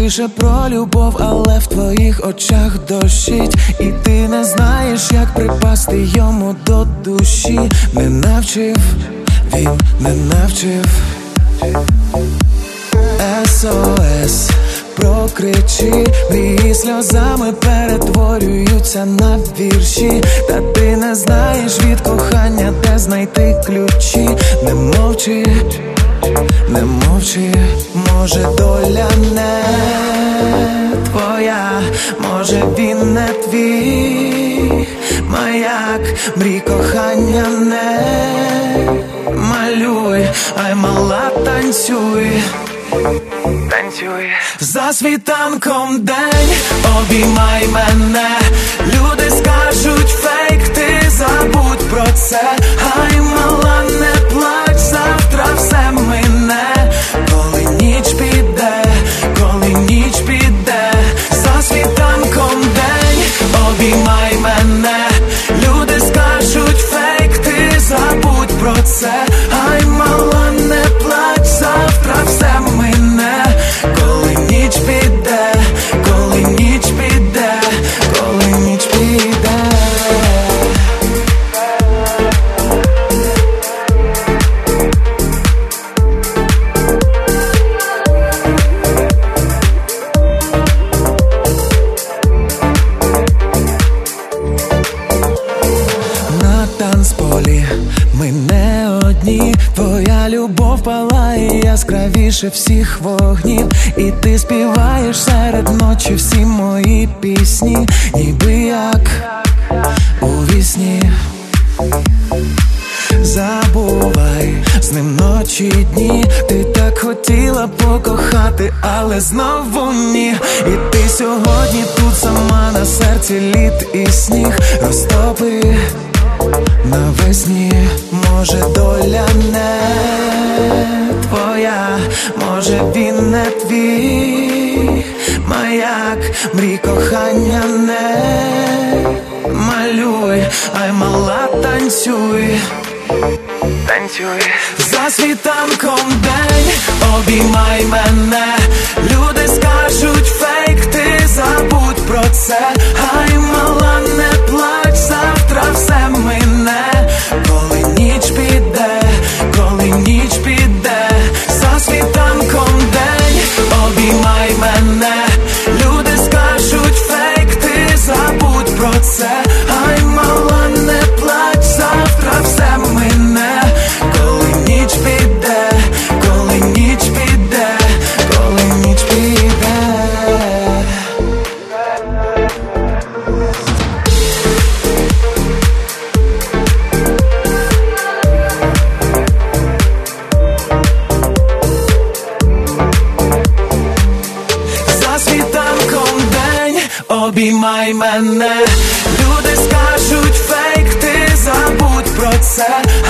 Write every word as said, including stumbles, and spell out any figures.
пише про любов, але в твоїх очах дощить, і ти не знаєш, як припасти йому до душі. Не навчив, він не навчив. ес о ес, прокричи, мрії сльозами перетворюються на вірші. Та ти не знаєш від кохання, де знайти ключі. Не мовчи, не мовчи, може доля не твоя, може він не твій маяк. Мрій кохання не малюй, ай мала танцюй. Танцюй. За світанком день, обіймай мене. Люди скажуть фейк, ти забудь про це. Ай мала, не плач, завтра все мине. Коли ніч піде, коли ніч піде. За світанком день, обіймай мене. Люди скажуть фейк, ти забудь про це. Ай мала, не плач, завтра все мине. Коли ніч піде, коли ніч піде, коли ніч піде. На танцполі ми не одні. Твоя любов палає яскравіше всіх вогнів, і ти співаєш серед ночі всі мої пісні, ніби як у вісні. Забувай, з ним ночі й дні. Ти так хотіла покохати, але знову ні. І ти сьогодні тут сама, на серці лід і сніг. Розтопи навесні, може доля не твоя, може він не твій маяк. Мрій кохання не малюй, ай мала танцюй. Танцюй. За світанком день, обіймай мене. Люди скажуть фейк, ти забудь про це. Ай мала, не плач, завтра все мине. Коли ніч піде, коли ніч піде. За світанком день, обіймай мене. Люди скажуть фейк, ти забудь про це. Ай мала, не плач, завтра все мине. Коли ніч піде, коли ніч піде, коли ніч піде. За світанком день, обіймай мене. Люди скажуть фейк, ти забудь про це.